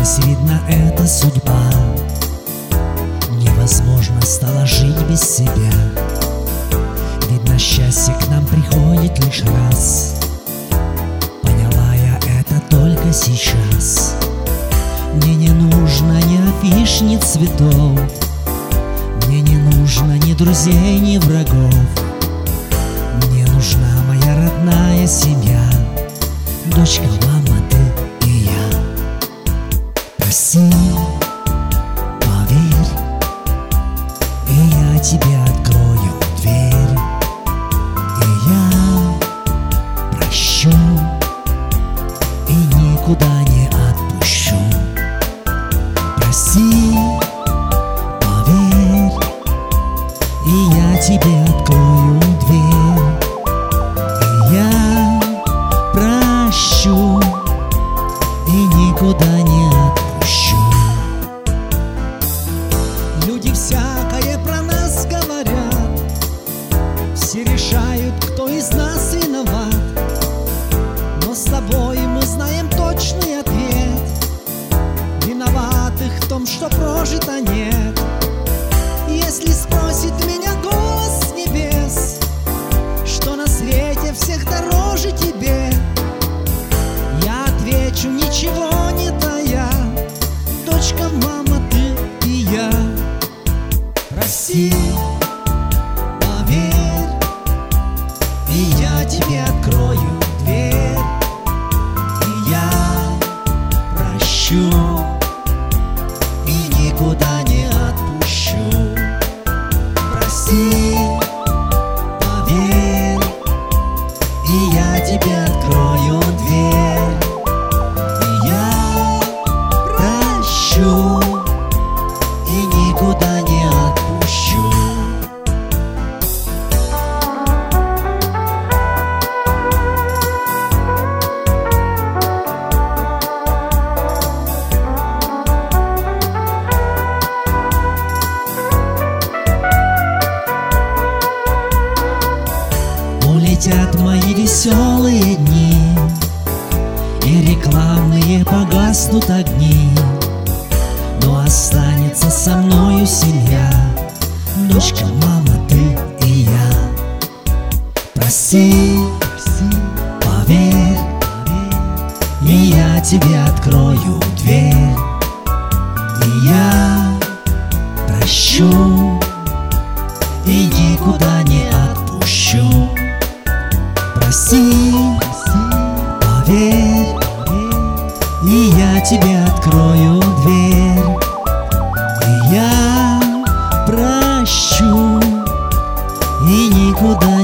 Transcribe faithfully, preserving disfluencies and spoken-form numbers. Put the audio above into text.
Казалось, видно, это судьба. Невозможно стало жить без себя. Видно, счастье к нам приходит лишь раз. Поняла я это только сейчас. Мне не нужно ни афиш, ни цветов. Мне не нужно ни друзей, ни врагов. Мне нужна моя родная семья. Дочка, мама, ты и я. Проси, поверь, и я тебе открою дверь. И я прощу, и никуда не отпущу. Проси, поверь, и я тебе открою дверь. И я прощу, и никуда не отпущу. Люди всякое про нас говорят, все решают, кто из нас виноват. Но с тобой мы знаем точный ответ. Виноватых в том, что прожито, нет. Если спросит меня голос с небес, что на свете всех дороже тебе, я отвечу, ничего не тая. Дочка, мама, ты и я. Проси, поверь, и я тебе открою дверь. И я прощу, и никуда не отпущу. Проси, поверь, и я тебе открою дверь. И я прощу, и никуда не отпущу. Улетят мои веселые дни, и рекламные погаснут огни, но останется со мною семья. Дочка, мама, ты и я. Проси, поверь, и я тебе открою дверь. И я прощу, и никуда не отпущу. Проси, поверь, и я тебе открою дверь. И я прощу, и никуда